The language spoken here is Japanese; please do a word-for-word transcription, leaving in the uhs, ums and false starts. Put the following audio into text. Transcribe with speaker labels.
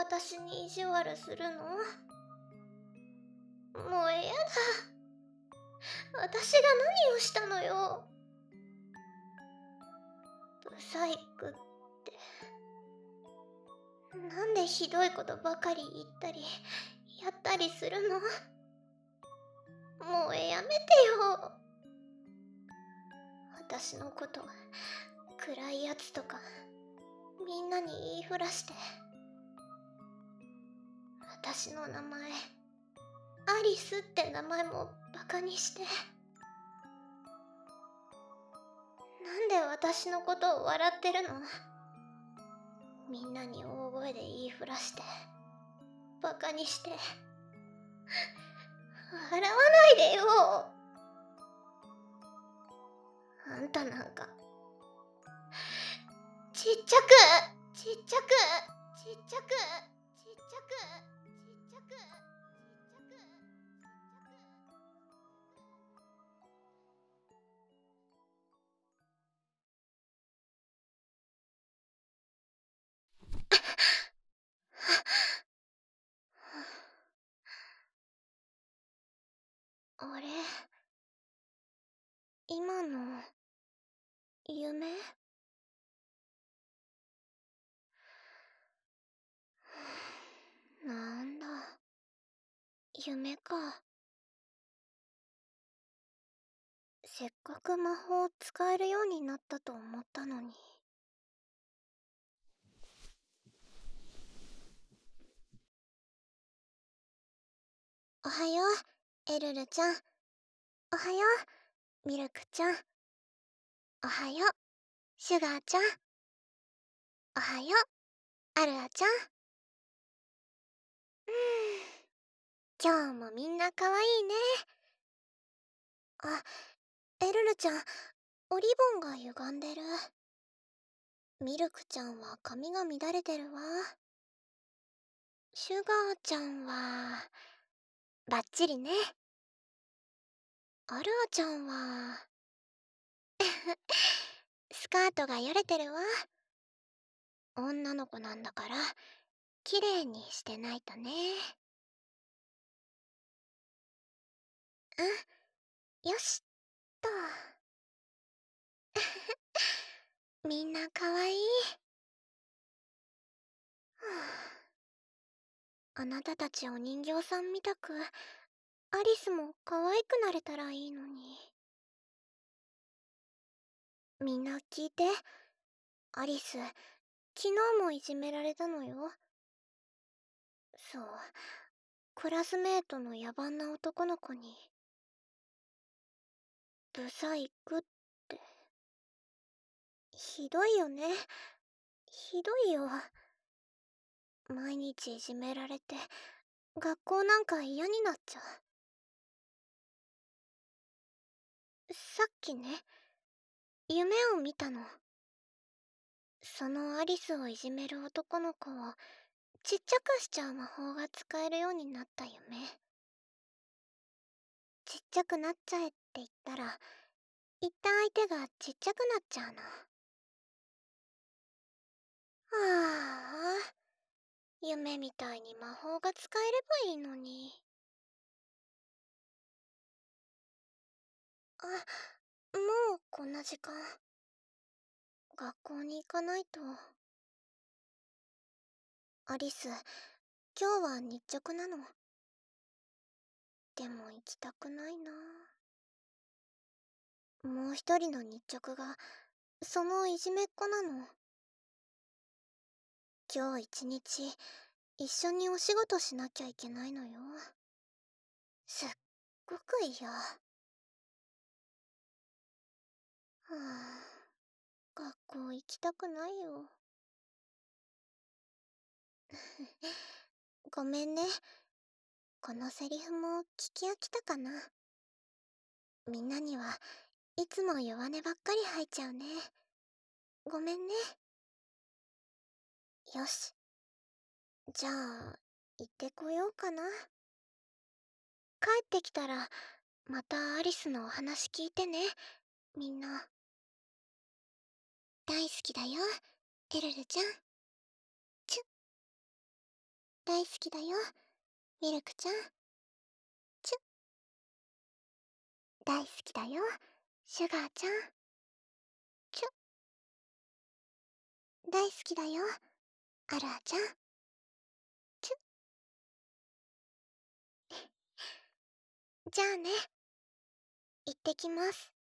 Speaker 1: 私に意地悪するの？もうやだ。私が何をしたのよ。ブサイクって。なんでひどいことばかり言ったり、やったりするの？もうやめてよ。私のこと、暗いやつとか、みんなに言いふらして。私の名前、アリスって名前もバカにして。なんで私のことを笑ってるの？みんなに大声で言いふらして、バカにして。笑わないでよ。あんたなんか、ちっちゃく、ちっちゃく、ちっちゃく、ちっちゃく、ちっちゃく、ちっちゃく、ちっちゃく。あれ、今の、夢？なんだ、夢か。せっかく魔法を使えるようになったと思ったのに。おはよう、エルルちゃん。おはよう、ミルクちゃん。おはよう、シュガーちゃん。おはよう、アルアちゃん。うーん、今日もみんなかわいいね。あ、エルルちゃん、おリボンが歪んでる。ミルクちゃんは髪が乱れてるわ。シュガーちゃんは、バッチリね。アルアちゃんは、スカートがよれてるわ。女の子なんだから、綺麗にしてないとね。うん、よしっと。みんなかわいい。あなたたちお人形さんみたく、アリスも可愛くなれたらいいのに。みんな聞いて。アリス、昨日もいじめられたのよ。そう、クラスメートの野蛮な男の子に。ブサイクって。ひどいよね。ひどいよ。毎日いじめられて、学校なんか嫌になっちゃう。さっきね、夢を見たの。そのアリスをいじめる男の子をちっちゃくしちゃう魔法が使えるようになった夢。ちっちゃくなっちゃえって言ったら、言った相手がちっちゃくなっちゃうの。はあ、夢みたいに魔法が使えればいいのに。あ、もうこんな時間。学校に行かないと。アリス、今日は日直なの。でも行きたくないな。もう一人の日直が、そのいじめっ子なの。今日一日、一緒にお仕事しなきゃいけないのよ。すっごく嫌。はあ、学校行きたくないよ。ごめんね。このセリフも聞き飽きたかな。みんなにはいつも弱音ばっかり吐いちゃうね。ごめんね。よし。じゃあ、行ってこようかな。帰ってきたら、またアリスのお話聞いてね、みんな。大好きだよ、エルルちゃん。チュッ。 大好きだよ、ミルクちゃん。チュッ。大好きだよ、シュガーちゃん。チュッ。大好きだよ、アルアちゃん。チュッ。じゃあね。行ってきます。